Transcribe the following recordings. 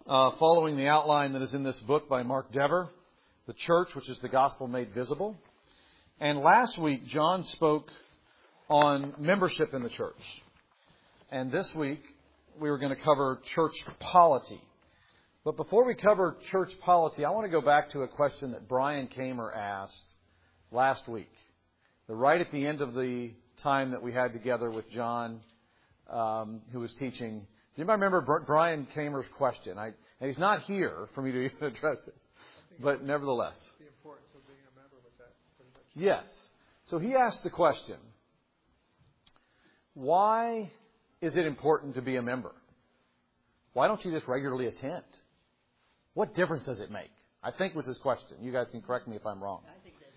following the outline that is in this book by Mark Dever, The Church, which is the Gospel Made Visible. And last week, John spoke on membership in the church. And this week, we were going to cover church polity. But before we cover church polity, I want to go back to a question that Brian Kamer asked last week. Right at the end of the time that we had together with John, who was teaching. Do you remember Brian Kamer's question? And he's not here for me to even address this, but nevertheless. The importance of being a member with that pretty much. Yes. So he asked the question, why is it important to be a member? Why don't you just regularly attend? What difference does it make? I think was his question. You guys can correct me if I'm wrong.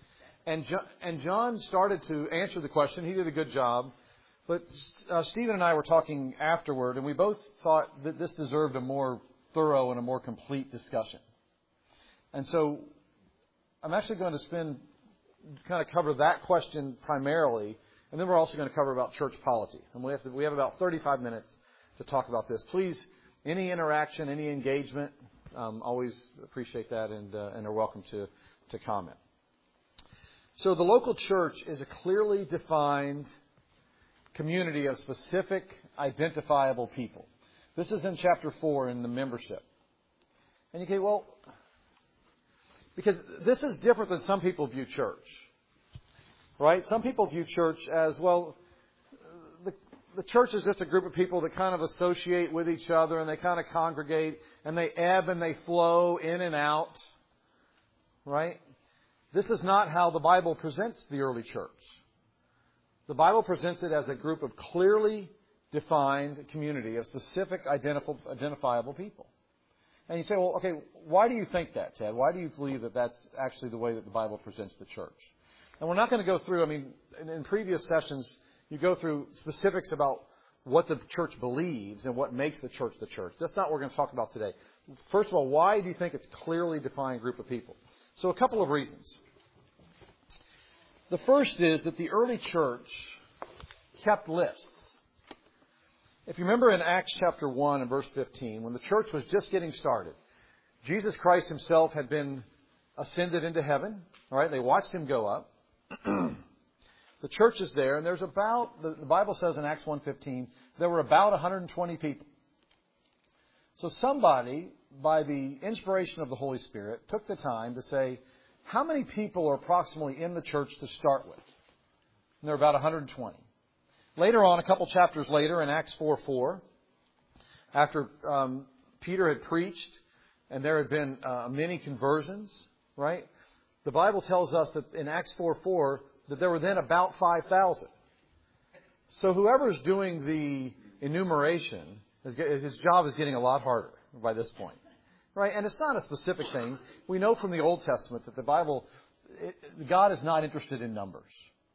And John started to answer the question. He did a good job. But Stephen and I were talking afterward, and we both thought that this deserved a more thorough and a more complete discussion. And so I'm actually going to cover that question primarily, and then we're also going to cover about church polity. And we have about 35 minutes to talk about this. Please, any interaction, any engagement, always appreciate that and are welcome to comment. So the local church is a clearly defined community of specific, identifiable people. This is in chapter 4 in the membership. And you say, well, because this is different than some people view church. Right? Some people view church as, well, the church is just a group of people that kind of associate with each other and they kind of congregate and they ebb and they flow in and out. Right? This is not how the Bible presents the early church. The Bible presents it as a group of clearly defined community of specific identifiable people. And you say, well, okay, why do you think that, Ted? Why do you believe that that's actually the way that the Bible presents the church? And we're not going to go through, in previous sessions, you go through specifics about what the church believes and what makes the church the church. That's not what we're going to talk about today. First of all, why do you think it's a clearly defined group of people? So a couple of reasons. The first is that the early church kept lists. If you remember in Acts chapter 1 and verse 15, when the church was just getting started, Jesus Christ himself had been ascended into heaven. All right, they watched him go up. The church is there, and there's about, the Bible says in Acts 1:15, there were about 120 people. So somebody, by the inspiration of the Holy Spirit, took the time to say, how many people are approximately in the church to start with? And there are about 120. Later on, a couple chapters later, in Acts 4:4, after Peter had preached and there had been many conversions, right? The Bible tells us that in Acts 4:4 that there were then about 5,000. So whoever's doing the enumeration, his job is getting a lot harder by this point. Right? And it's not a specific thing. We know from the Old Testament that the Bible, God is not interested in numbers.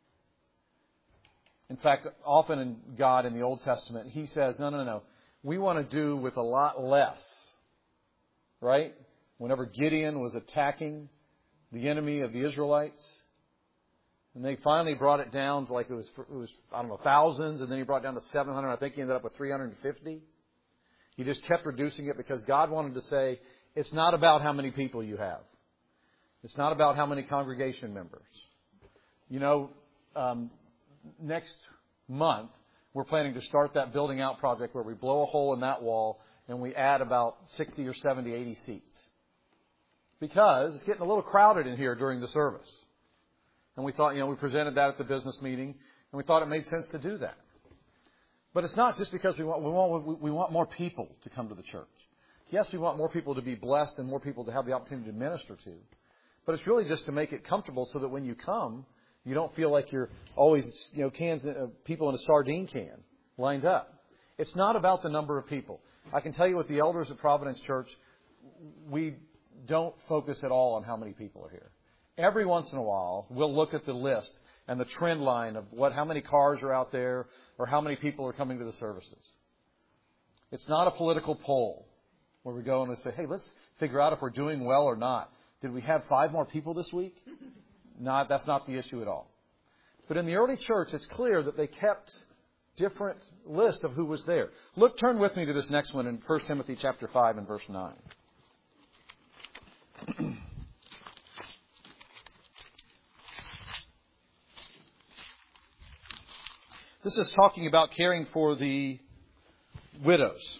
In fact, often in God in the Old Testament, He says, no. We want to do with a lot less. Right? Whenever Gideon was attacking the enemy of the Israelites, and they finally brought it down to it was thousands, and then He brought it down to 700. I think He ended up with 350. He just kept reducing it because God wanted to say, it's not about how many people you have. It's not about how many congregation members. Next month, we're planning to start that building out project where we blow a hole in that wall and we add about 60 or 70, 80 seats. Because it's getting a little crowded in here during the service. And we thought, we presented that at the business meeting, and we thought it made sense to do that. But it's not just because we want more people to come to the church. Yes, we want more people to be blessed and more people to have the opportunity to minister to. But it's really just to make it comfortable so that when you come, you don't feel like you're always, people in a sardine can lined up. It's not about the number of people. I can tell you with the elders at Providence Church, we don't focus at all on how many people are here. Every once in a while, we'll look at the list and the trend line of how many cars are out there or how many people are coming to the services. It's not a political poll where we go and we say, hey, let's figure out if we're doing well or not. Did we have 5 more people this week? No, that's not the issue at all. But in the early church, it's clear that they kept different list of who was there. Turn with me to this next one in 1 Timothy chapter 5 and verse 9. This is talking about caring for the widows.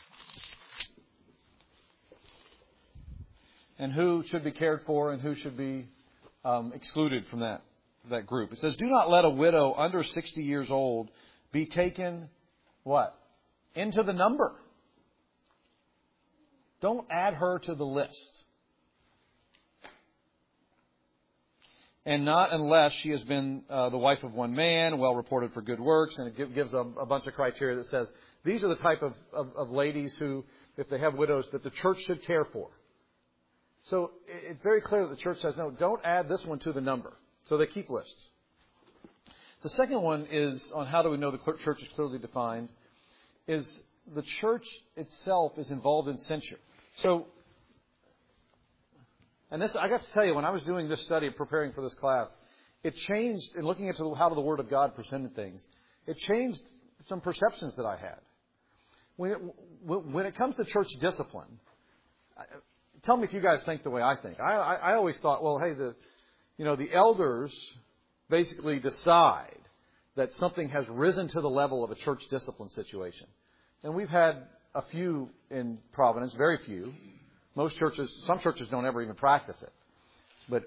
And who should be cared for and who should be excluded from that group. It says, do not let a widow under 60 years old be taken, what? Into the number. Don't add her to the list. And not unless she has been the wife of one man, well reported for good works. And it gives a bunch of criteria that says these are the type of ladies who, if they have widows, that the church should care for. So it's very clear that the church says, no, don't add this one to the number. So they keep lists. The second one is on how do we know the church is clearly defined, is the church itself is involved in censure. So, and this, I got to tell you, when I was doing this study, preparing for this class, it changed, in looking into how the Word of God presented things, it changed some perceptions that I had. When it comes to church discipline, tell me if you guys think the way I think. I always thought, well, hey, the elders basically decide that something has risen to the level of a church discipline situation. And we've had a few in Providence, very few. Most churches, some churches don't ever even practice it. But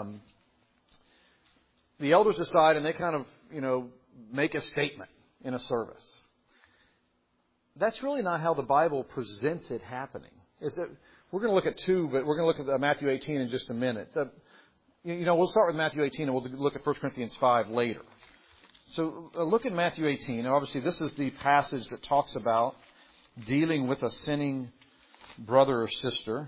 the elders decide and they kind of, make a statement in a service. That's really not how the Bible presents it happening. We're going to look at two, but we're going to look at Matthew 18 in just a minute. So, we'll start with Matthew 18 and we'll look at 1 Corinthians 5 later. So look at Matthew 18. Now, obviously, this is the passage that talks about dealing with a sinning brother or sister.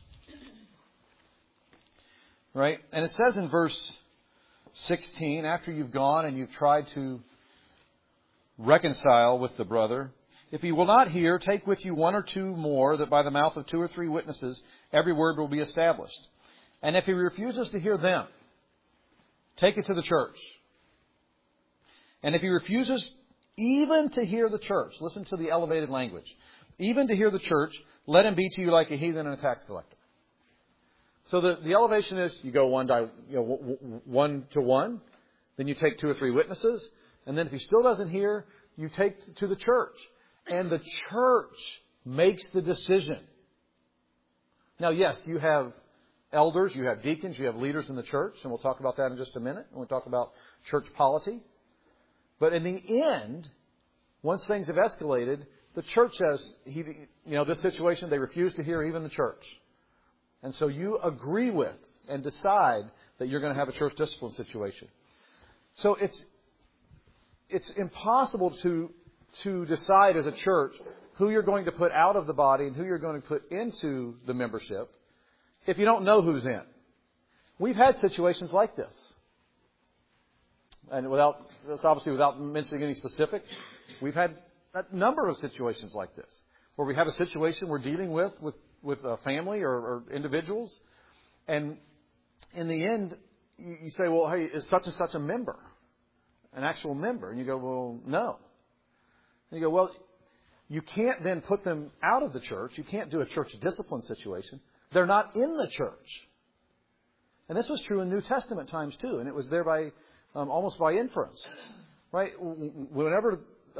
Right? And it says in verse 16, after you've gone and you've tried to reconcile with the brother, if he will not hear, take with you one or two more, that by the mouth of 2 or 3 witnesses every word will be established. And if he refuses to hear them, take it to the church. And if he refuses even to hear the church, listen to the elevated language, even to hear the church, let him be to you like a heathen and a tax collector. So the elevation is you go 1 to 1, then you take 2 or 3 witnesses, and then if he still doesn't hear, you take to the church. And the church makes the decision. Now, yes, you have elders, you have deacons, you have leaders in the church, and we'll talk about that in just a minute when we talk about church polity. But in the end, once things have escalated, the church says, this situation, they refuse to hear even the church. And so you agree with and decide that you're going to have a church discipline situation. So it's impossible to decide as a church who you're going to put out of the body and who you're going to put into the membership if you don't know who's in. We've had situations like this. And without mentioning any specifics, we've had a number of situations like this where we have a situation we're dealing with a family or individuals. And in the end, you say, well, hey, is such and such a member? An actual member? And you go, well, no. And you go, well, you can't then put them out of the church. You can't do a church discipline situation. They're not in the church. And this was true in New Testament times too. And it was there by almost by inference. Right? Whenever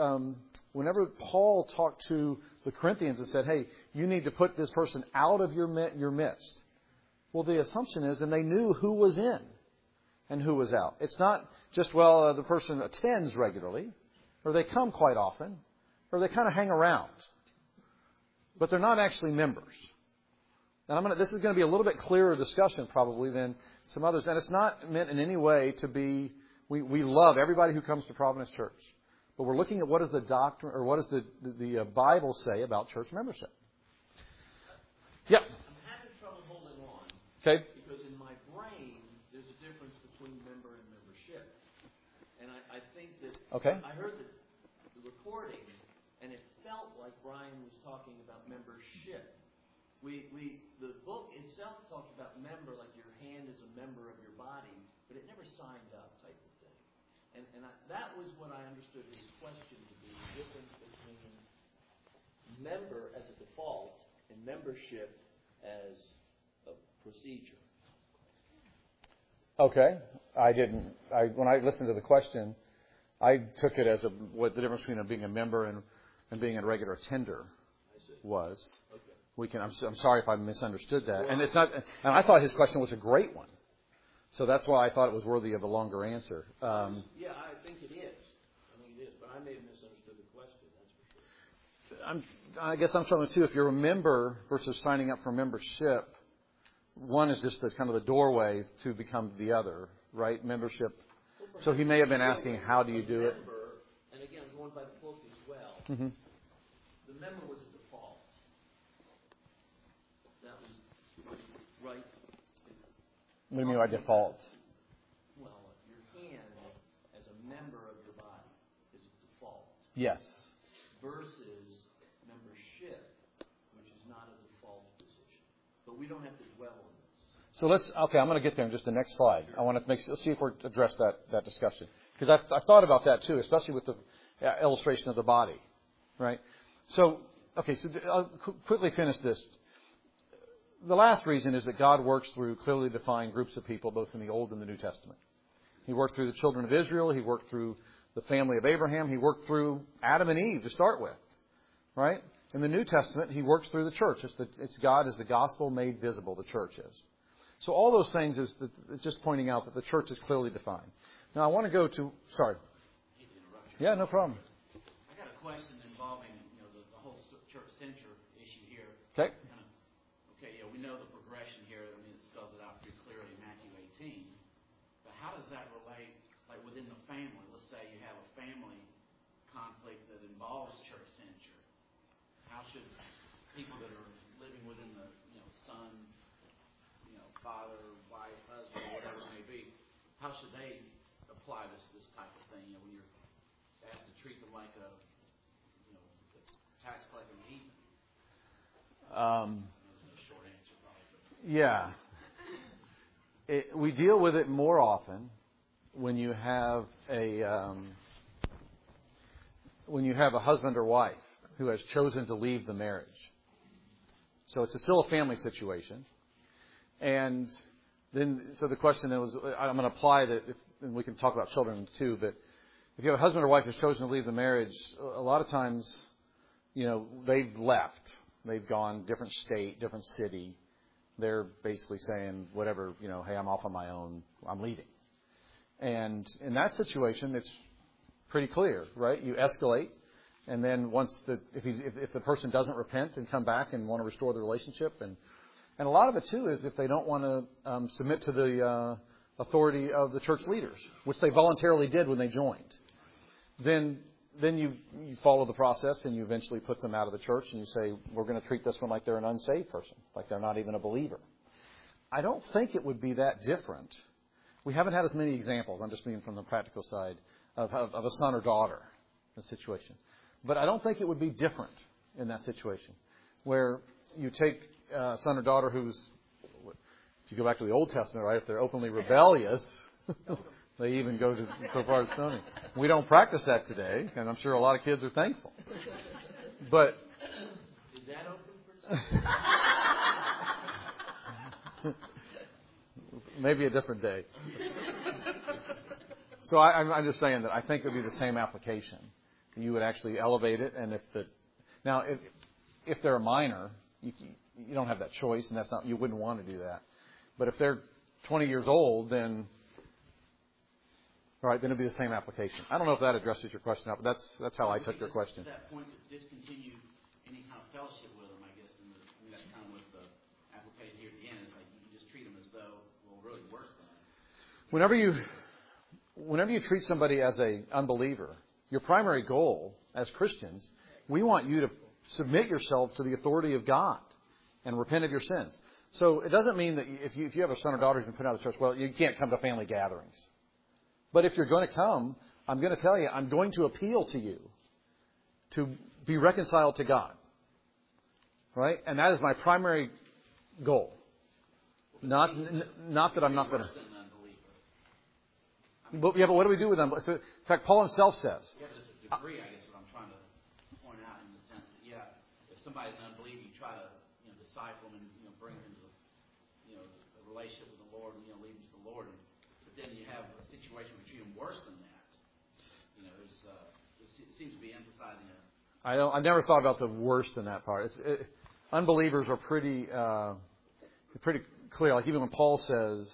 Paul talked to the Corinthians and said, hey, you need to put this person out of your midst. Well, the assumption is, and they knew who was in and who was out. It's not just, the person attends regularly, or they come quite often, or they kind of hang around. But they're not actually members. And this is going to be a little bit clearer discussion probably than some others. And it's not meant in any way to be, we love everybody who comes to Providence Church. But we're looking at what does the doctrine, or what does the Bible say about church membership. Yeah. I'm having trouble holding on. Okay. Because in my brain, there's a difference between member and membership. And I think that okay. I heard the recording, and it felt like Brian was talking about membership. The book itself talks about member, like your hand is a member of your body, but it never signed up type of thing. That was what I understood his question to be, the difference between member as a default and membership as a procedure. Okay. When I listened to the question, I took it as what the difference between being a member and being a regular attender was. Okay. I'm sorry if I misunderstood that. And it's not. And I thought his question was a great one. So that's why I thought it was worthy of a longer answer. Yeah, I think it is. But I may have misunderstood the question. That's for sure. I guess I'm struggling too. If you're a member versus signing up for membership, one is just kind of the doorway to become the other, right? Membership. So he may have been asking, how do you do it? And again, going by the book as well, Mm-hmm. the member was a default. That was right. What do you mean by default? Well, your hand as a member of your body is a default. Yes. Versus membership, which is not a default position. But we don't have to dwell on this. So I'm going to get there in just the next slide. I want to let's see if we're address that discussion. Because I've thought about that too, especially with the illustration of the body, right? So I'll quickly finish this. The last reason is that God works through clearly defined groups of people, both in the Old and the New Testament. He worked through the children of Israel. He worked through the family of Abraham. He worked through Adam and Eve to start with, right? In the New Testament, He works through the church. It's God as the gospel made visible, the church is. So all those things is just pointing out that the church is clearly defined. Now I want to go to, sorry. Yeah, no problem. I got a question involving the whole church censure issue here. Okay. We know the progression here. I mean, it spells it out pretty clearly in Matthew 18. But how does that relate, like within the family? Let's say you have a family conflict that involves church censure. How should people that are living within the son, father, wife, husband, whatever it may be, how should they apply this type of thing? When you're asked to treat them like a tax collector and heathen. Short answer, probably. Yeah. We deal with it more often when you have a husband or wife who has chosen to leave the marriage. So it's still a family situation. And then, so the question was, I'm going to apply that, and we can talk about children too, but if you have a husband or wife who's chosen to leave the marriage, a lot of times, they've left. They've gone different state, different city. They're basically saying, whatever, hey, I'm off on my own. I'm leaving. And in that situation, it's pretty clear, right? You escalate. And then if the person doesn't repent and come back and want to restore the relationship, and a lot of it too is if they don't want to submit to the authority of the church leaders, which they voluntarily did when they joined, then you follow the process and you eventually put them out of the church and you say, we're going to treat this one like they're an unsaved person, like they're not even a believer. I don't think it would be that different. We haven't had as many examples, I'm just being from the practical side, of a son or daughter in a situation. But I don't think it would be different in that situation, where you take a son or daughter who's, if you go back to the Old Testament, right, if they're openly rebellious, they even go so far as stoning. We don't practice that today, and I'm sure a lot of kids are thankful. But is that open for maybe a different day. So I'm just saying that I think it would be the same application. You would actually elevate it, and if they're a minor, you don't have that choice, and you wouldn't want to do that. But if they're 20 years old, then it'd be the same application. I don't know if that addresses your question, but that's how I took your question. To that point, to discontinue any kind of fellowship with them, I guess, that's kind of what the application here at the end is like. You can just treat them as though, really worse than that. Whenever you treat somebody as an unbeliever, your primary goal as Christians, we want you to submit yourself to the authority of God and repent of your sins. So it doesn't mean that if you have a son or daughter who's been put out of the church, well, you can't come to family gatherings. But if you're going to come, I'm going to tell you, I'm going to appeal to you to be reconciled to God. Right? And that is my primary goal. Not that I'm not going to... But what do we do with them? So, in fact, Paul himself says. Yeah, but it's a degree, I guess, what I'm trying to point out in the sense that, if somebody's an unbeliever, you try to, disciple them and, bring them into, a relationship with the Lord and, lead them to the Lord. But then you have a situation where you treat them worse than that. It seems to be emphasizing it. I never thought about the worse than that part. Unbelievers are pretty clear. Like even when Paul says,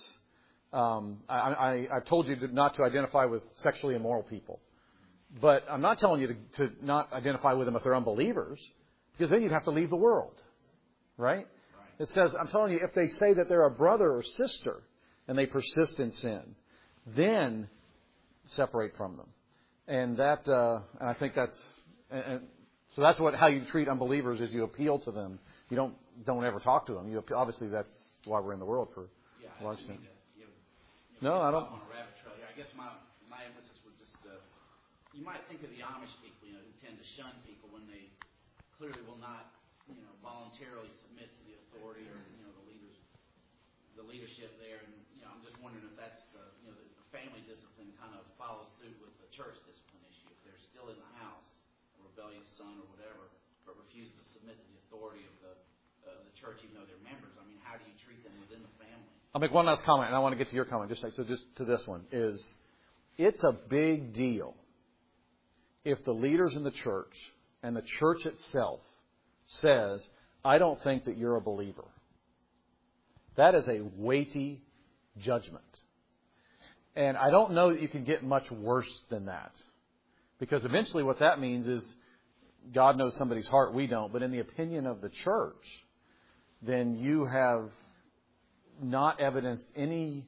I've told you not to identify with sexually immoral people. But I'm not telling you to not identify with them if they're unbelievers, because then you'd have to leave the world. Right? It says, I'm telling you, if they say that they're a brother or sister and they persist in sin, then separate from them. And and I think so that's how you treat unbelievers is you appeal to them. You don't ever talk to them. Obviously that's why we're in the world for a large extent. No, I don't. On a rabbit trail here. I guess my emphasis would just, you might think of the Amish people, who tend to shun people when they clearly will not, voluntarily submit to the authority or, the leadership there. And, I'm just wondering if that's the family discipline kind of follows suit with the church discipline issue. If they're still in the house, a rebellious son or whatever, but refuse to submit to the authority of the church, even though they're members, how do you treat them within the family? I'll make one last comment, and I want to get to your comment. Just to this one it's a big deal if the leaders in the church and the church itself says, I don't think that you're a believer. That is a weighty judgment. And I don't know that you can get much worse than that. Because eventually what that means is God knows somebody's heart, we don't. But in the opinion of the church, then you have not evidenced any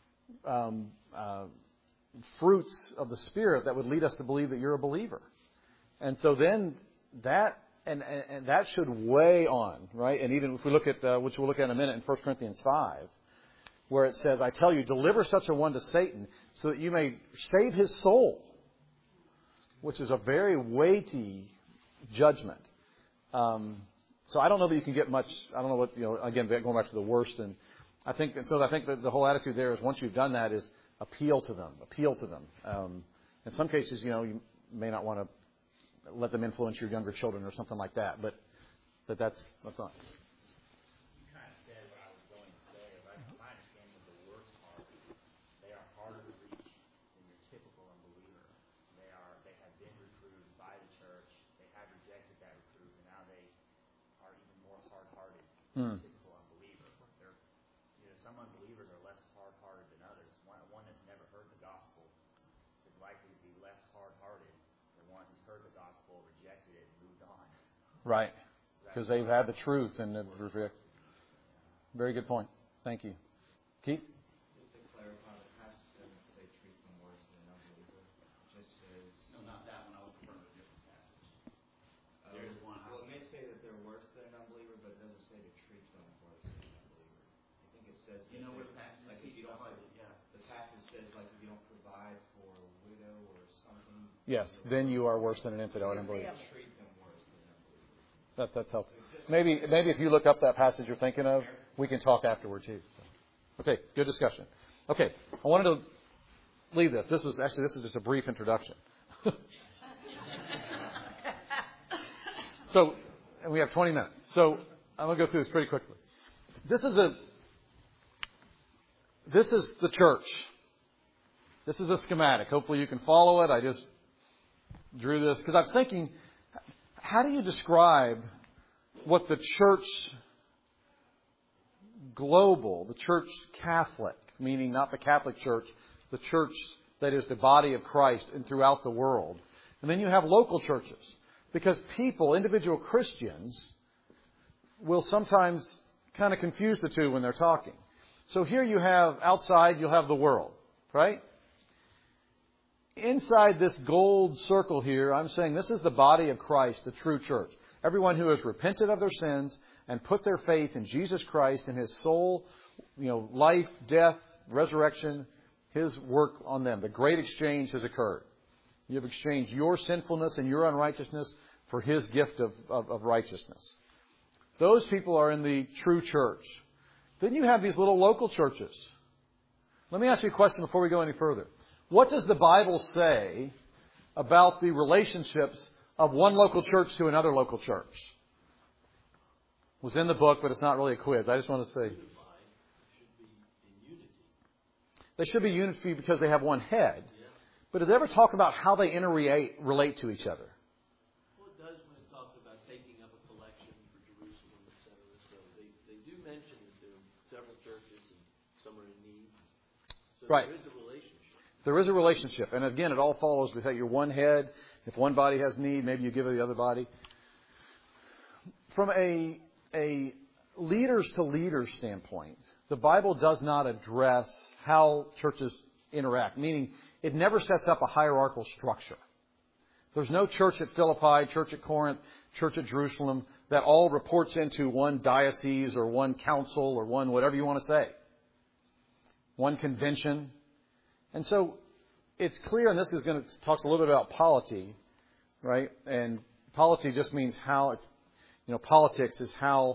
fruits of the Spirit that would lead us to believe that you're a believer. And so then that and that should weigh on, right? And even if we look at, which we'll look at in a minute in 1 Corinthians 5, where it says, I tell you, deliver such a one to Satan so that you may save his soul, which is a very weighty judgment. So I don't know that you can get much, I don't know what, again, going back to the worst. And I think that the whole attitude there is once you've done that is appeal to them. In some cases, you may not want to let them influence your younger children or something like that, but that's not. You kind of said what I was going to say. My understanding of the worst part, they are harder to reach than your typical unbeliever. They have been reproved by the church. They have rejected that reproof, and now they are even more hard-hearted than the typical unbeliever. Some unbelievers are less hard-hearted than others. One that's never heard the gospel is likely to be less hard-hearted than one who's heard the gospel, rejected it, and moved on. Right. Because they've had the truth and very good point. Thank you. Keith? Just to clarify, the passage doesn't say treat them worse than an unbeliever. It just says... No, not that one. I was referring to a different passage. There is one. Well, it may say that they're worse than an unbeliever, but it doesn't say to treat them worse than an unbeliever. I think it says... You know what the passage like if you don't, the passage says like if you don't provide for a widow or something... Yes, then you are worse than an infidel and unbeliever. Treat them worse than an unbeliever. That's helpful. Maybe if you look up that passage you're thinking of, we can talk afterward too. Okay, good discussion. Okay, I wanted to leave this. This is just a brief introduction. So, and we have 20 minutes. So I'm going to go through this pretty quickly. This is the church. This is a schematic. Hopefully you can follow it. I just drew this because I was thinking, how do you describe what the church global, the church Catholic, meaning not the Catholic Church, the church that is the body of Christ and throughout the world. And then you have local churches. Because people, individual Christians, will sometimes kind of confuse the two when they're talking. So here you have, outside, you'll have the world, right? Inside this gold circle here, I'm saying this is the body of Christ, the true church. Everyone who has repented of their sins and put their faith in Jesus Christ and His soul, life, death, resurrection, His work on them. The great exchange has occurred. You have exchanged your sinfulness and your unrighteousness for His gift of righteousness. Those people are in the true church. Then you have these little local churches. Let me ask you a question before we go any further. What does the Bible say about the relationships of one local church to another local church? It was in the book, but it's not really a quiz. I just want to say. They should be unity because they have one head. But does it ever talk about how they relate to each other? Well, it does when it talks about taking up a collection for Jerusalem, etc. So they do mention that there are several churches and some are in need. So Right. There is a relationship. There is a relationship. And again, it all follows with that you're one head. If one body has need, maybe you give it to the other body. From a leaders to leaders standpoint, the Bible does not address how churches interact, meaning it never sets up a hierarchical structure. There's no church at Philippi, church at Corinth, church at Jerusalem that all reports into one diocese or one council or one whatever you want to say. One convention. And so it's clear, and this is going to talk a little bit about polity, right? And polity just means how it's, politics is how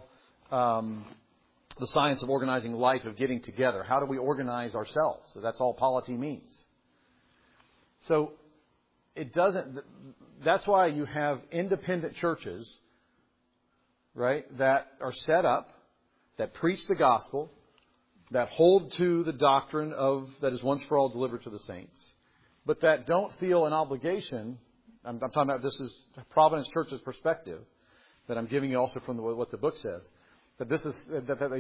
the science of organizing life, of getting together. How do we organize ourselves? So that's all polity means. So it doesn't, that's why you have independent churches, right, that are set up, that preach the gospel, that hold to the doctrine of that is once for all delivered to the saints, but that don't feel an obligation. I'm talking about, this is Providence Church's perspective that I'm giving you also from what the book says. That this is that they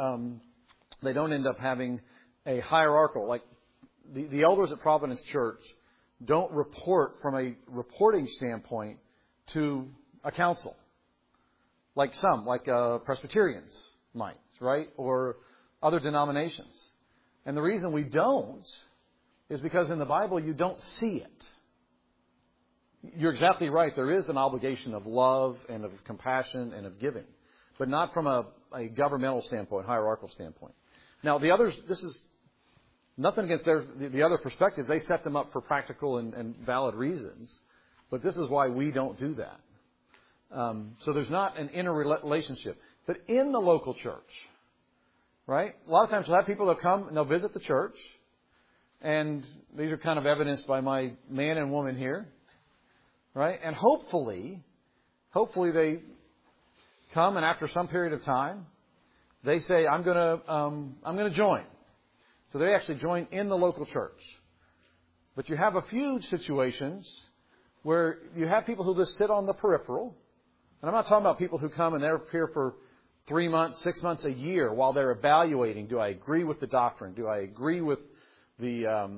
don't end up having a hierarchical, like the elders at Providence Church don't report from a reporting standpoint to a council, like Presbyterians might, right, or other denominations. And the reason we don't is because in the Bible you don't see it. You're exactly right. There is an obligation of love and of compassion and of giving, but not from a governmental standpoint, hierarchical standpoint. Now, the others, this is nothing against the other perspective. They set them up for practical and valid reasons, but this is why we don't do that. So there's not an interrelationship. But in the local church, right, a lot of times you'll have people that come and they'll visit the church, and these are kind of evidenced by my man and woman here, right? And hopefully they come, and after some period of time, they say, I'm going to join. So they actually join in the local church. But you have a few situations where you have people who just sit on the peripheral. And I'm not talking about people who come and they're here for 3 months, 6 months, a year while they're evaluating. Do I agree with the doctrine? Do I agree with the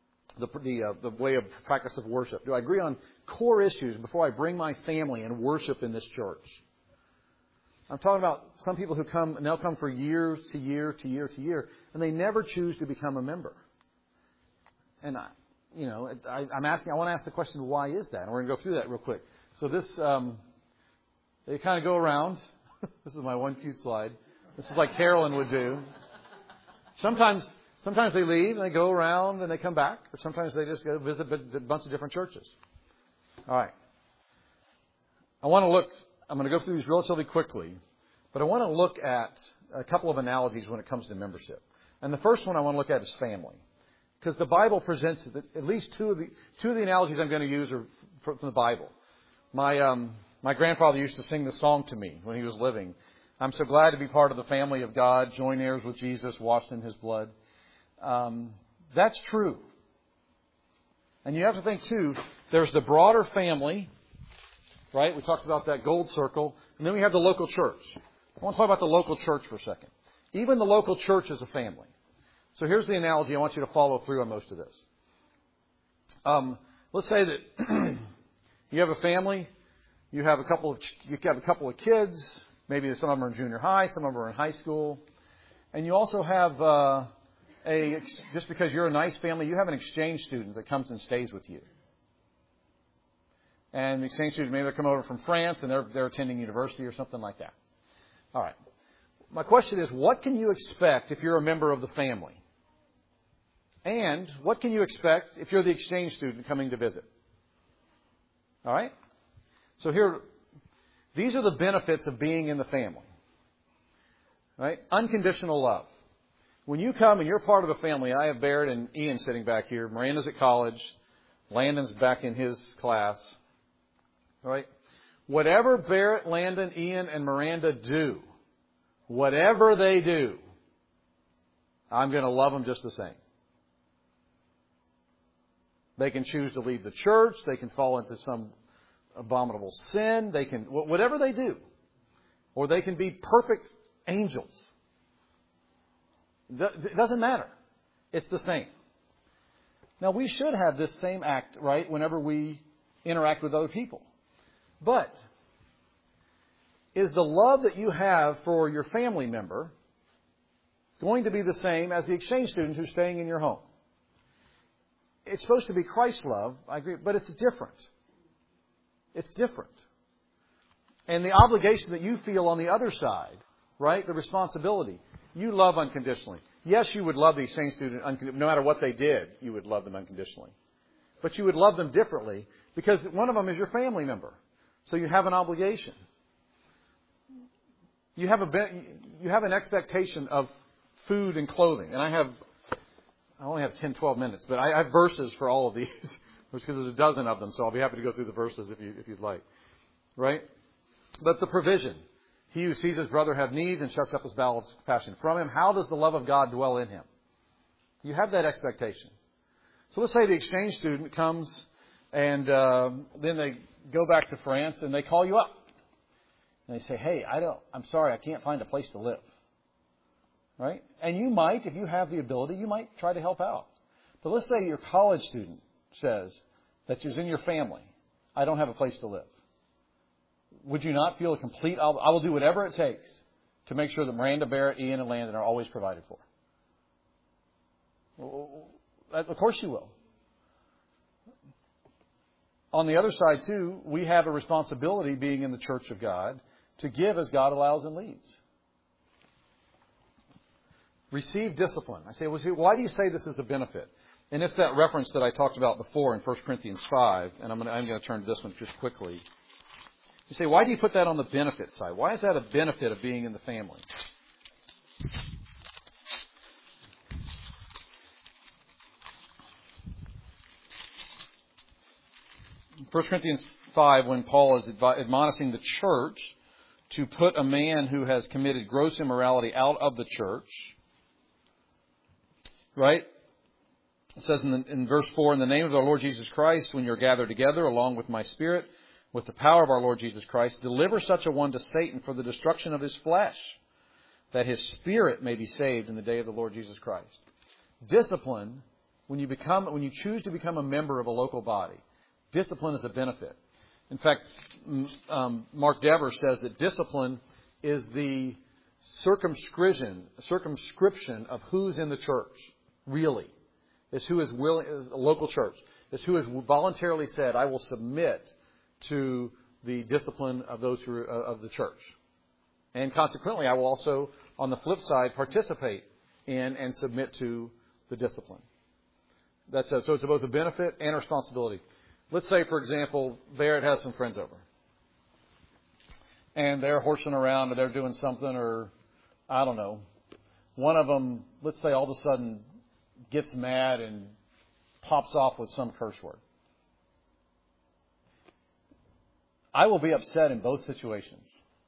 way of practice of worship? Do I agree on core issues before I bring my family and worship in this church? I'm talking about some people who come, and they'll come for years to year to year to year, and they never choose to become a member. And I want to ask the question, why is that? And we're going to go through that real quick. So this, they kind of go around. This is my one cute slide. This is like Carolyn would do. Sometimes they leave and they go around and they come back, or sometimes they just go visit a bunch of different churches. All right. I'm going to go through these relatively quickly, but I want to look at a couple of analogies when it comes to membership. And the first one I want to look at is family, because the Bible presents at least two of the analogies I'm going to use are from the Bible. My grandfather used to sing the song to me when he was living. I'm so glad to be part of the family of God, joint heirs with Jesus, washed in His blood. That's true. And you have to think, too, there's the broader family, right? We talked about that gold circle. And then we have the local church. I want to talk about the local church for a second. Even the local church is a family. So here's the analogy. I want you to follow through on most of this. Let's say that you have a family. You have a couple of kids. Maybe some of them are in junior high. Some of them are in high school. And you also have just because you're a nice family, you have an exchange student that comes and stays with you. And the exchange student, maybe they're coming over from France and they're attending university or something like that. All right. My question is, what can you expect if you're a member of the family? And what can you expect if you're the exchange student coming to visit? All right? So these are the benefits of being in the family. Right? Unconditional love. When you come and you're part of a family, I have Barrett and Ian sitting back here. Miranda's at college. Landon's back in his class. All right? Whatever Barrett, Landon, Ian, and Miranda do, whatever they do, I'm going to love them just the same. They can choose to leave the church. They can fall into some abominable sin. They can, whatever they do. Or they can be perfect angels. It doesn't matter. It's the same. Now, we should have this same act, right, whenever we interact with other people. But is the love that you have for your family member going to be the same as the exchange student who's staying in your home? It's supposed to be Christ's love, I agree, but it's different. It's different. And the obligation that you feel on the other side, right, the responsibility, you love unconditionally. Yes, you would love the exchange student unconditionally. No matter what they did, you would love them unconditionally. But you would love them differently because one of them is your family member. So you have an obligation. You have an expectation of food and clothing. And I only have 10, 12 minutes, but I have verses for all of these because there's a dozen of them. So I'll be happy to go through the verses if you'd like. Right? But the provision. He who sees his brother have need and shuts up his bowels of compassion from him, how does the love of God dwell in him? You have that expectation. So let's say the exchange student comes and then they go back to France and they call you up. And they say, hey, I'm sorry, I can't find a place to live. Right? And you might, if you have the ability, you might try to help out. But let's say your college student says that is in your family, I don't have a place to live. Would you not feel a complete, I will do whatever it takes to make sure that Miranda, Barrett, Ian, and Landon are always provided for? Of course you will. On the other side, too, we have a responsibility, being in the church of God, to give as God allows and leads. Receive discipline. I say, well, why do you say this is a benefit? And it's that reference that I talked about before in 1 Corinthians 5, and I'm going to turn to this one just quickly. You say, why do you put that on the benefit side? Why is that a benefit of being in the family? 1 Corinthians 5, when Paul is admonishing the church to put a man who has committed gross immorality out of the church, right? It says in verse 4, in the name of our Lord Jesus Christ, when you're gathered together along with my spirit, with the power of our Lord Jesus Christ, deliver such a one to Satan for the destruction of his flesh, that his spirit may be saved in the day of the Lord Jesus Christ. Discipline, when you choose to become a member of a local body, discipline is a benefit. In fact, Mark Dever says that discipline is the circumscription of who's in the church, really. It's who is willing, is a local church. It's who has voluntarily said, I will submit to the discipline of those who are of the church. And consequently, I will also, on the flip side, participate in and submit to the discipline. So it's both a benefit and a responsibility. Let's say, for example, Barrett has some friends over. And they're horsing around or they're doing something, or I don't know. One of them, let's say all of a sudden gets mad and pops off with some curse word. I will be upset in both situations.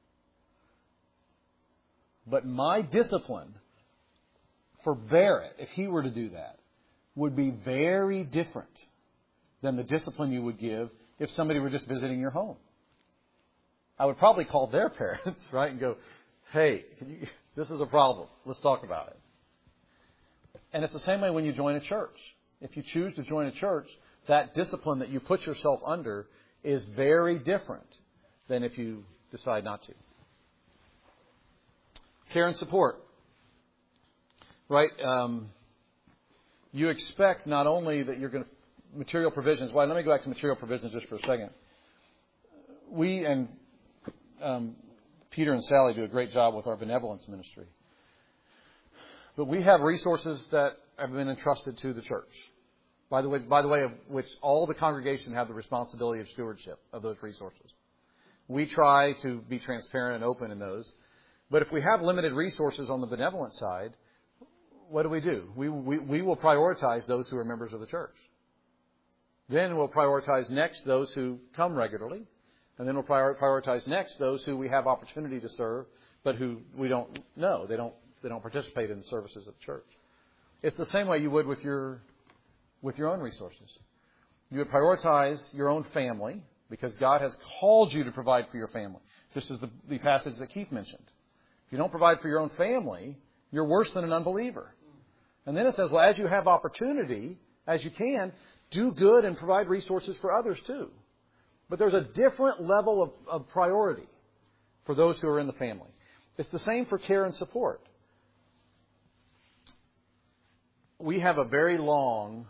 But my discipline for Barrett, if he were to do that, would be very different than the discipline you would give if somebody were just visiting your home. I would probably call their parents, right, and go, hey, this is a problem. Let's talk about it. And it's the same way when you join a church. If you choose to join a church, that discipline that you put yourself under is very different than if you decide not to. Care and support. Right? You expect not only that you're going to... Material provisions. Well, let me go back to material provisions just for a second. We and Peter and Sally do a great job with our benevolence ministry. But we have resources that have been entrusted to the church. By the way, of which all the congregation have the responsibility of stewardship of those resources. We try to be transparent and open in those. But if we have limited resources on the benevolent side, what do? We will prioritize those who are members of the church. Then we'll prioritize next those who come regularly. And then we'll prioritize next those who we have opportunity to serve, but who we don't know. They don't participate in the services of the church. It's the same way you would with your own resources. You would prioritize your own family because God has called you to provide for your family. Just as the passage that Keith mentioned. If you don't provide for your own family, you're worse than an unbeliever. And then it says, well, as you have opportunity, as you can, do good and provide resources for others too. But there's a different level of priority for those who are in the family. It's the same for care and support. We have a very long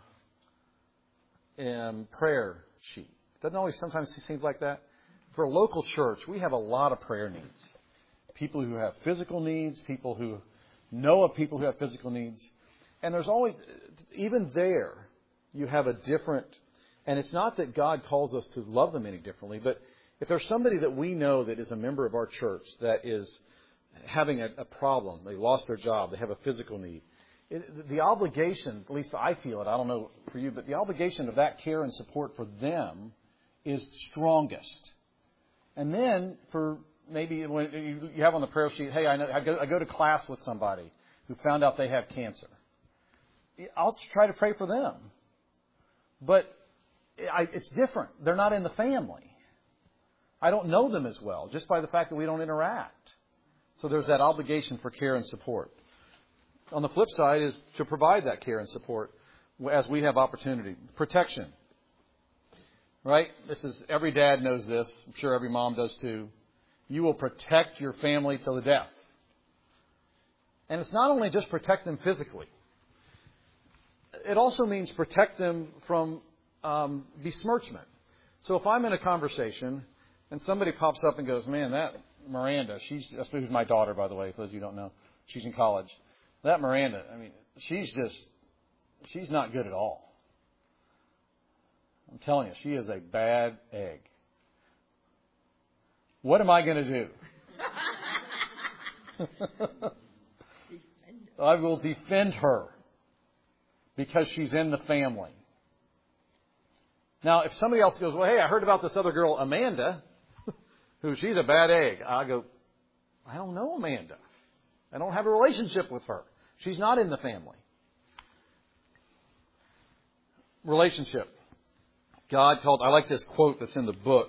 prayer sheet. Doesn't always sometimes seem like that. For a local church, we have a lot of prayer needs. People who have physical needs, people who know of people who have physical needs. And there's always, even there, you have a different, and it's not that God calls us to love them any differently, but if there's somebody that we know that is a member of our church that is having a problem, they lost their job, they have a physical need, the obligation, at least I feel it, I don't know for you, but the obligation of that care and support for them is strongest. And then for maybe when you have on the prayer sheet, hey, I go to class with somebody who found out they have cancer. I'll try to pray for them. But it's different. They're not in the family. I don't know them as well, just by the fact that we don't interact. So there's that obligation for care and support. On the flip side is to provide that care and support as we have opportunity. Protection. Right? Every dad knows this. I'm sure every mom does too. You will protect your family till the death. And it's not only just protect them physically. It also means protect them from besmirchment. So if I'm in a conversation and somebody pops up and goes, man, that Miranda, that's who's my daughter, by the way, for those of you who don't know. She's in college. That Miranda, she's not good at all. I'm telling you, she is a bad egg. What am I going to do? I will defend her because she's in the family. Now, if somebody else goes, well, hey, I heard about this other girl, Amanda, she's a bad egg. I go, I don't know Amanda. I don't have a relationship with her. She's not in the family. Relationship. God called, I like this quote that's in the book.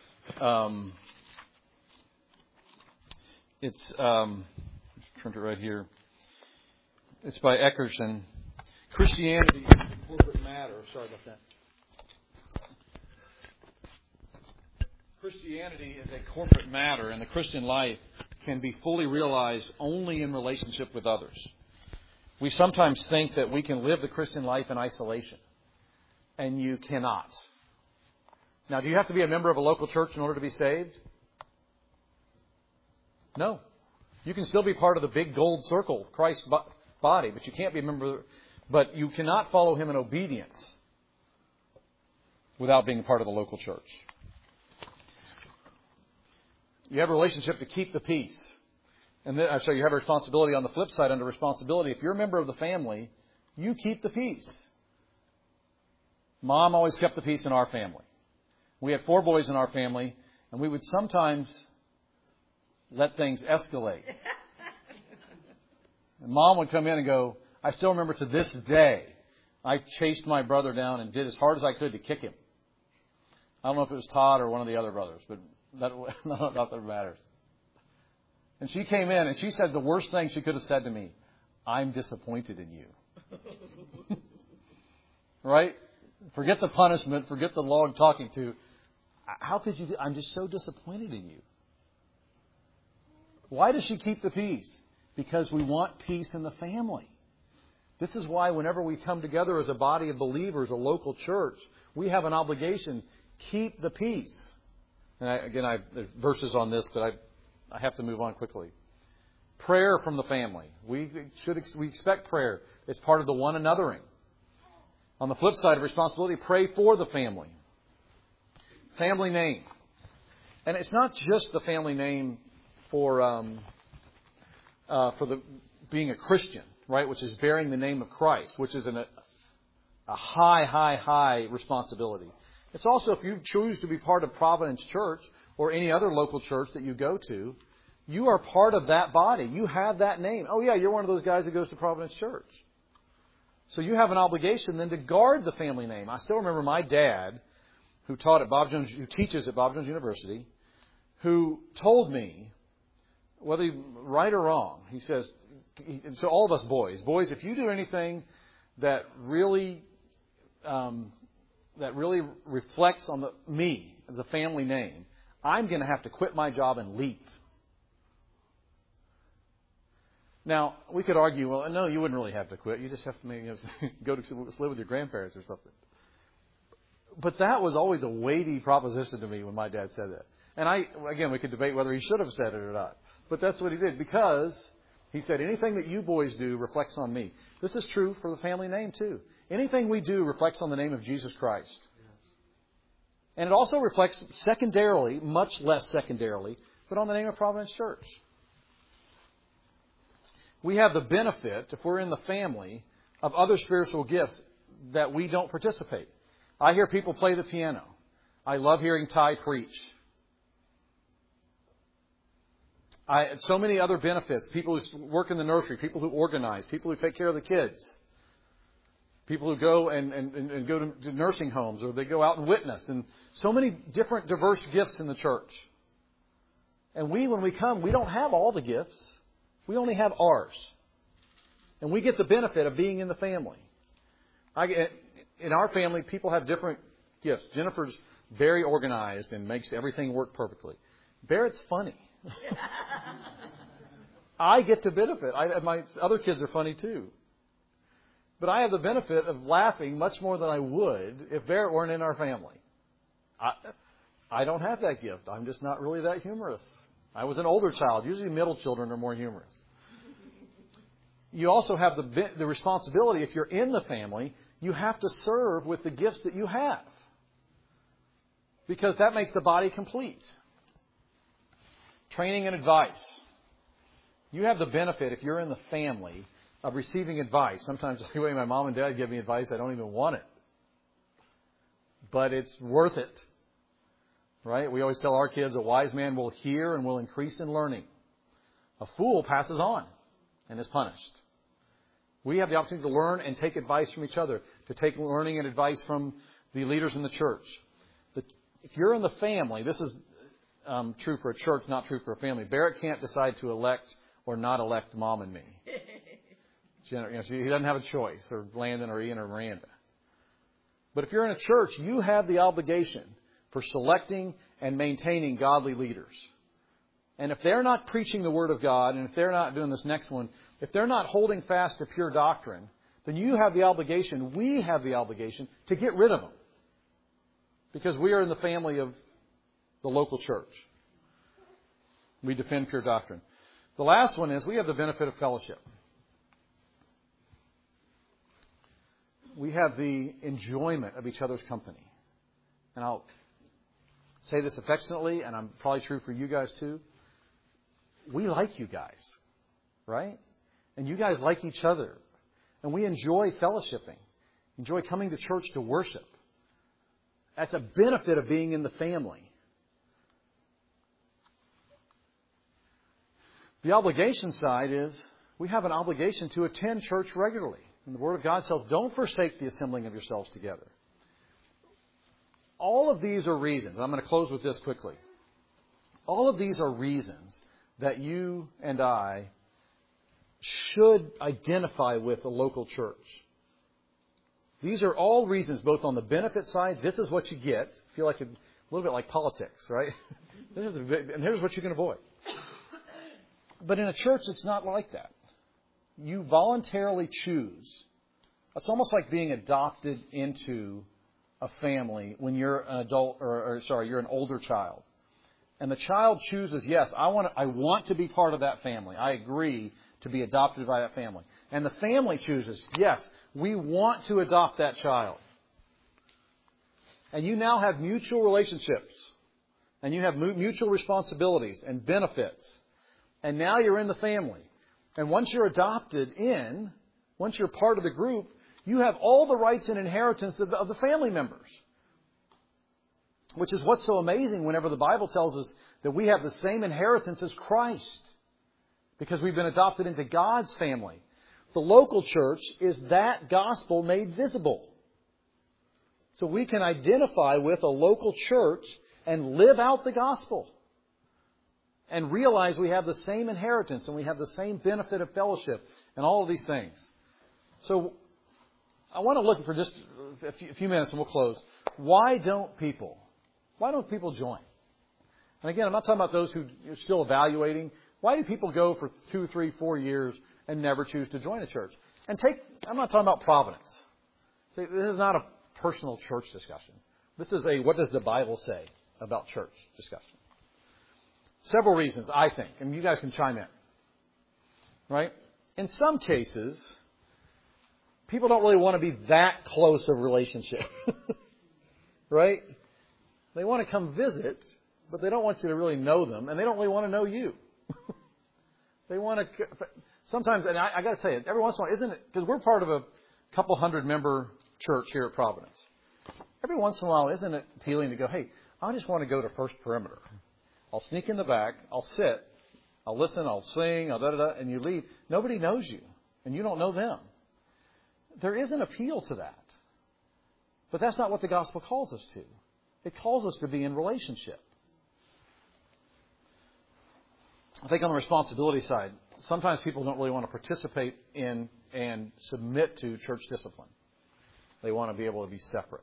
It's turned it right here. It's by Eckerson. Christianity is a corporate matter. Sorry about that. Christianity is a corporate matter, and the Christian life can be fully realized only in relationship with others. We sometimes think that we can live the Christian life in isolation, and you cannot. Now, do you have to be a member of a local church in order to be saved? No. You can still be part of the big gold circle, Christ's body, but you can't be a member. But you cannot follow Him in obedience without being part of the local church. You have a relationship to keep the peace. And then, you have a responsibility on the flip side under responsibility. If you're a member of the family, you keep the peace. Mom always kept the peace in our family. We had 4 boys in our family, and we would sometimes let things escalate. And Mom would come in and go, I still remember to this day, I chased my brother down and did as hard as I could to kick him. I don't know if it was Todd or one of the other brothers, but not that it matters. And she came in and she said the worst thing she could have said to me, I'm disappointed in you. Right? Forget the punishment, forget the log talking to. How could you I'm just so disappointed in you. Why does she keep the peace? Because we want peace in the family. This is why whenever we come together as a body of believers, a local church, we have an obligation. Keep the peace. And there's verses on this, but I have to move on quickly. Prayer from the family. We expect prayer. It's part of the one anothering. On the flip side of responsibility, pray for the family. Family name. And it's not just the family name for being a Christian. right, which is bearing the name of Christ, which is a high responsibility. It's also, if you choose to be part of Providence Church or any other local church that you go to, you are part of that body. You have that name. Oh yeah, you're one of those guys that goes to Providence Church. So you have an obligation then to guard the family name. I still remember my dad, who teaches at Bob Jones University, who told me, whether right or wrong, he says, so all of us boys, if you do anything that really reflects on me, the family name, I'm going to have to quit my job and leave. Now, we could argue, well, no, you wouldn't really have to quit. You just have to maybe go to live with your grandparents or something. But that was always a weighty proposition to me when my dad said that. And we could debate whether he should have said it or not. But that's what he did, because he said, anything that you boys do reflects on me. This is true for the family name, too. Anything we do reflects on the name of Jesus Christ. And it also reflects secondarily, much less secondarily, but on the name of Providence Church. We have the benefit, if we're in the family, of other spiritual gifts that we don't participate. I hear people play the piano. I love hearing Ty preach. So many other benefits. People who work in the nursery, people who organize, people who take care of the kids, people who go and go to nursing homes, or they go out and witness. And so many different diverse gifts in the church. And when we come, we don't have all the gifts. We only have ours. And we get the benefit of being in the family. In our family, people have different gifts. Jennifer's very organized and makes everything work perfectly. Barrett's funny. I get to benefit. My other kids are funny too. But I have the benefit of laughing much more than I would if Barrett weren't in our family. I don't have that gift. I'm just not really that humorous. I was an older child. Usually middle children are more humorous. You also have the responsibility, if you're in the family, you have to serve with the gifts that you have. Because that makes the body complete. Training and advice. You have the benefit, if you're in the family, of receiving advice. Sometimes the way my mom and dad give me advice, I don't even want it. But it's worth it. Right? We always tell our kids, a wise man will hear and will increase in learning. A fool passes on and is punished. We have the opportunity to learn and take advice from each other, to take learning and advice from the leaders in the church. If you're in the family, this is true for a church, not true for a family. Barrett can't decide to elect or not elect Mom and me. He doesn't have a choice, or Landon or Ian or Miranda. But if you're in a church, you have the obligation for selecting and maintaining godly leaders. And if they're not preaching the Word of God, and if they're not doing this next one, if they're not holding fast to pure doctrine, then you have the obligation, we have the obligation, to get rid of them. Because we are in the family of the local church. We defend pure doctrine. The last one is we have the benefit of fellowship. We have the enjoyment of each other's company. And I'll say this affectionately, and I'm probably true for you guys too. We like you guys, right? And you guys like each other. And we enjoy fellowshipping, enjoy coming to church to worship. That's a benefit of being in the family. The obligation side is we have an obligation to attend church regularly. And the Word of God says, don't forsake the assembling of yourselves together. All of these are reasons. I'm going to close with this quickly. All of these are reasons that you and I should identify with a local church. These are all reasons, both on the benefit side, this is what you get. I feel like a little bit like politics, right? And here's what you can avoid. But in a church, it's not like that. You voluntarily choose. It's almost like being adopted into a family when you're an adult, you're an older child. And the child chooses, yes, I want to be part of that family. I agree to be adopted by that family. And the family chooses, yes, we want to adopt that child. And you now have mutual relationships. And you have mutual responsibilities and benefits. And now you're in the family. And once you're adopted in, once you're part of the group, you have all the rights and inheritance of the family members. Which is what's so amazing whenever the Bible tells us that we have the same inheritance as Christ. Because we've been adopted into God's family. The local church is that gospel made visible. So we can identify with a local church and live out the gospel. And realize we have the same inheritance and we have the same benefit of fellowship and all of these things. So I want to look for just a few minutes and we'll close. Why don't people join? And again, I'm not talking about those who are still evaluating. Why do people go for 2, 3, 4 years and never choose to join a church? I'm not talking about Providence. See, this is not a personal church discussion. This is what does the Bible say about church discussion? Several reasons, I think, and you guys can chime in. Right? In some cases, people don't really want to be that close of a relationship. Right? They want to come visit, but they don't want you to really know them, and they don't really want to know you. They want to... Sometimes, and I got to tell you, every once in a while, isn't it... Because we're part of a couple hundred-member church here at Providence. Every once in a while, isn't it appealing to go, hey, I just want to go to First Perimeter. I'll sneak in the back, I'll sit, I'll listen, I'll sing, I'll da-da-da, and you leave. Nobody knows you, and you don't know them. There is an appeal to that. But that's not what the gospel calls us to. It calls us to be in relationship. I think on the responsibility side, sometimes people don't really want to participate in and submit to church discipline. They want to be able to be separate.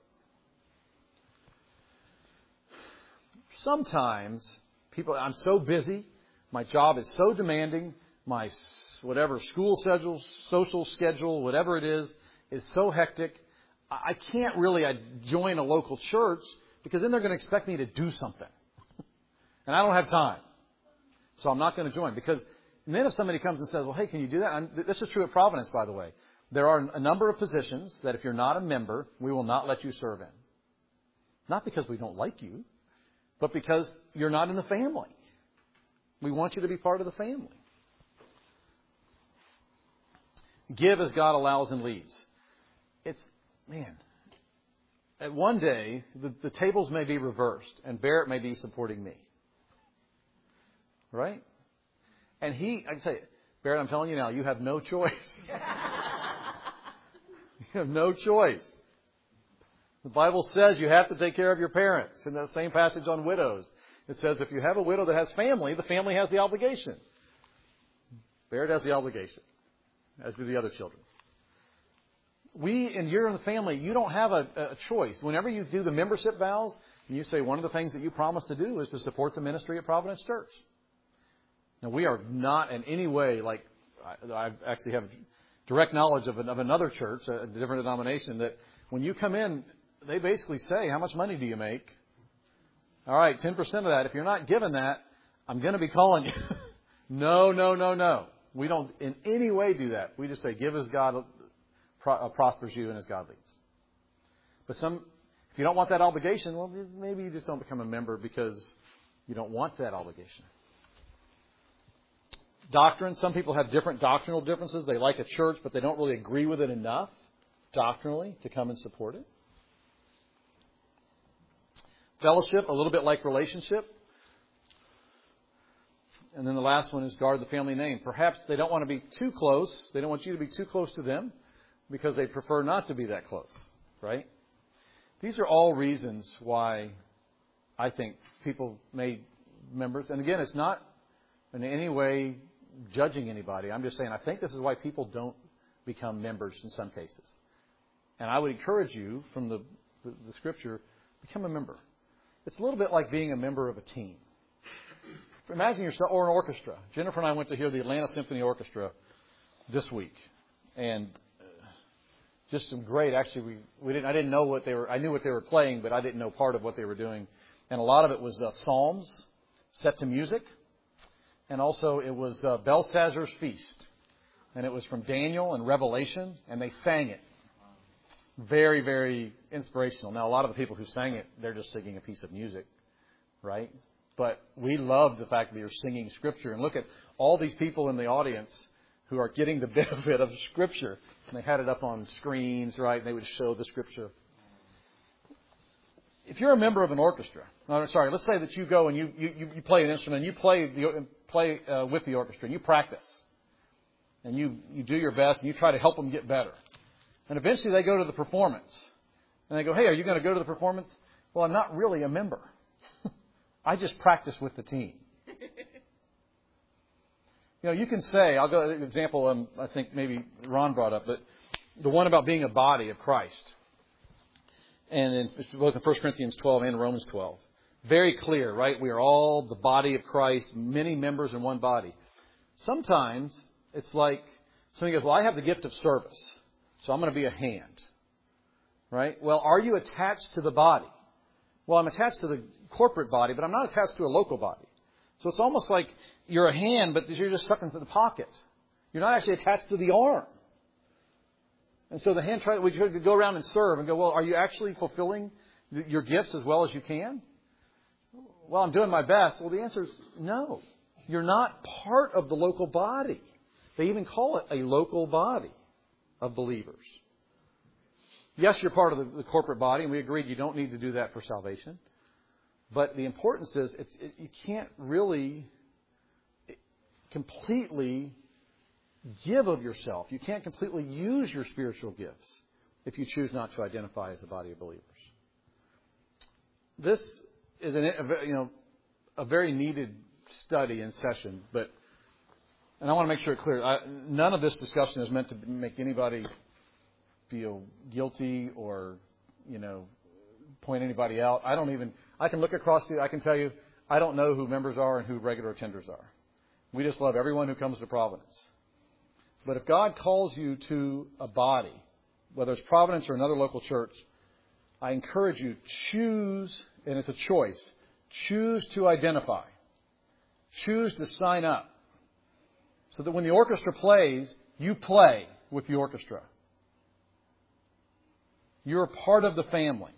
Sometimes I'm so busy, my job is so demanding, my whatever school schedule, social schedule, whatever it is so hectic, I can't really join a local church because then they're going to expect me to do something. And I don't have time. So I'm not going to join. Because then if somebody comes and says, well, hey, can you do that? And this is true at Providence, by the way. There are a number of positions that if you're not a member, we will not let you serve in. Not because we don't like you, but because you're not in the family. We want you to be part of the family. Give as God allows and leads. At one day, the tables may be reversed, and Barrett may be supporting me. Right? And I can tell you, Barrett, I'm telling you now, you have no choice. You have no choice. The Bible says you have to take care of your parents. In that same passage on widows, it says if you have a widow that has family, the family has the obligation. Barrett has the obligation, as do the other children. And you're in the family, you don't have a choice. Whenever you do the membership vows, and you say one of the things that you promise to do is to support the ministry at Providence Church. Now, we are not in any way like, I actually have direct knowledge of another church, a different denomination, that when you come in, they basically say, how much money do you make? All right, 10% of that. If you're not given that, I'm going to be calling you. No. We don't in any way do that. We just say, give as God prospers you and as God leads. But if you don't want that obligation, well, maybe you just don't become a member because you don't want that obligation. Doctrine. Some people have different doctrinal differences. They like a church, but they don't really agree with it enough doctrinally to come and support it. Fellowship, a little bit like relationship. And then the last one is guard the family name. Perhaps they don't want to be too close. They don't want you to be too close to them because they prefer not to be that close, right? These are all reasons why I think people made members. And again, it's not in any way judging anybody. I'm just saying I think this is why people don't become members in some cases. And I would encourage you from the Scripture, become a member. It's a little bit like being a member of a team. Imagine yourself, or an orchestra. Jennifer and I went to hear the Atlanta Symphony Orchestra this week. And just some great, actually, I didn't know what they were, I knew what they were playing, but I didn't know part of what they were doing. And a lot of it was Psalms set to music. And also it was Belshazzar's Feast. And it was from Daniel and Revelation, and they sang it. Very, very inspirational. Now, a lot of the people who sang it, they're just singing a piece of music, right? But we love the fact that you're singing Scripture. And look at all these people in the audience who are getting the benefit of Scripture. And they had it up on screens, right? And they would show the Scripture. If you're a member of an orchestra, let's say that you go and you play an instrument, and you play with the orchestra, and you practice, and you do your best, and you try to help them get better. And eventually they go to the performance, and they go, "Hey, are you going to go to the performance?" "Well, I'm not really a member. I just practice with the team." You can say, I'll go to an example I think maybe Ron brought up, but the one about being a body of Christ. And both in 1 Corinthians 12 and Romans 12. Very clear, right? We are all the body of Christ, many members in one body. Sometimes it's like somebody goes, "Well, I have the gift of service, so I'm going to be a hand." Right? Well, are you attached to the body? Well, I'm attached to the corporate body, but I'm not attached to a local body. So it's almost like you're a hand, but you're just stuck into the pocket. You're not actually attached to the arm. And so the hand we try to go around and serve and go, "Well, are you actually fulfilling your gifts as well as you can?" "Well, I'm doing my best." Well, the answer is no. You're not part of the local body. They even call it a local body of believers. Yes, you're part of the corporate body, and we agreed you don't need to do that for salvation. But the importance is you can't really completely give of yourself. You can't completely use your spiritual gifts if you choose not to identify as a body of believers. This is a very needed study and session, and I want to make sure it's clear. None of this discussion is meant to make anybody feel guilty or point anybody out. I can look across I can tell you, I don't know who members are and who regular attenders are. We just love everyone who comes to Providence. But if God calls you to a body, whether it's Providence or another local church, I encourage you, choose, and it's a choice, choose to identify. Choose to sign up. So that when the orchestra plays, you play with the orchestra. You're a part of the family.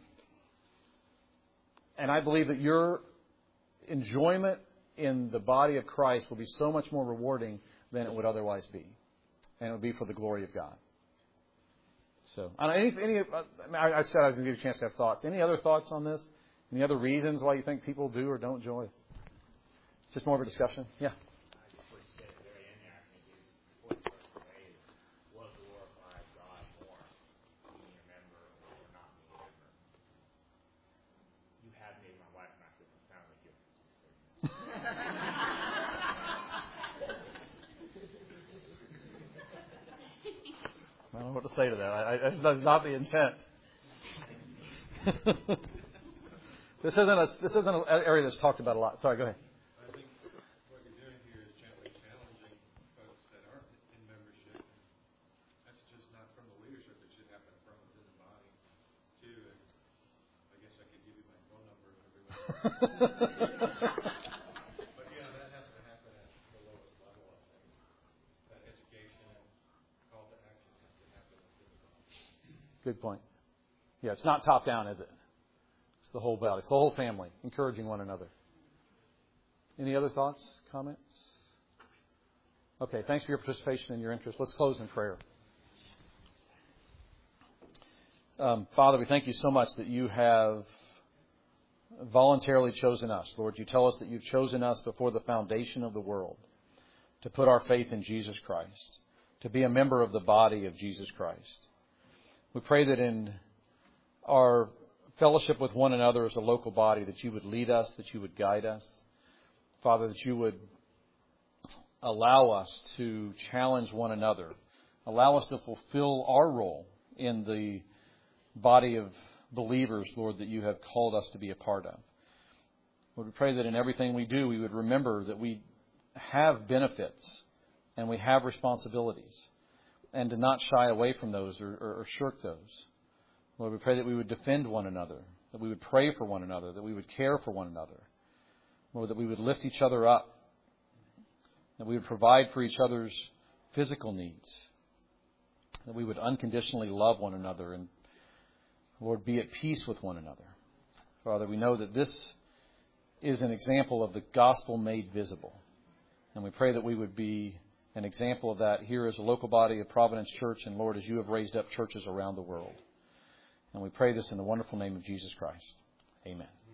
And I believe that your enjoyment in the body of Christ will be so much more rewarding than it would otherwise be. And it would be for the glory of God. So, I said I was going to give you a chance to have thoughts. Any other thoughts on this? Any other reasons why you think people do or don't join? It's just more of a discussion. Yeah. What you said at the very end there, I think, is important for us to weigh is what glorifies God more, being a member or not being a member. You have made my wife and I feel profoundly guilty to say that. I don't know what to say to that. That's not the intent. This isn't an area that's talked about a lot. Sorry, go ahead. I think what you're doing here is gently challenging folks that aren't in membership. That's just not from the leadership. It should happen from within the body, too. And I guess I could give you my phone number and everyone. But that has to happen at the lowest level of things. That education and call to action has to happen within the body. Good point. Yeah, it's not top down, is it? It's the whole body. It's the whole family, encouraging one another. Any other thoughts, comments? Okay, thanks for your participation and your interest. Let's close in prayer. Father, we thank you so much that you have voluntarily chosen us. Lord, you tell us that you've chosen us before the foundation of the world to put our faith in Jesus Christ, to be a member of the body of Jesus Christ. We pray that in our fellowship with one another as a local body, that you would lead us, that you would guide us. Father, that you would allow us to challenge one another. Allow us to fulfill our role in the body of believers, Lord, that you have called us to be a part of. Lord, we pray that in everything we do, we would remember that we have benefits and we have responsibilities, and to not shy away from those or shirk those. Lord, we pray that we would defend one another, that we would pray for one another, that we would care for one another. Lord, that we would lift each other up, that we would provide for each other's physical needs, that we would unconditionally love one another and, Lord, be at peace with one another. Father, we know that this is an example of the gospel made visible. And we pray that we would be An example of that here is a local body of Providence Church, and Lord, as you have raised up churches around the world. And we pray this in the wonderful name of Jesus Christ. Amen.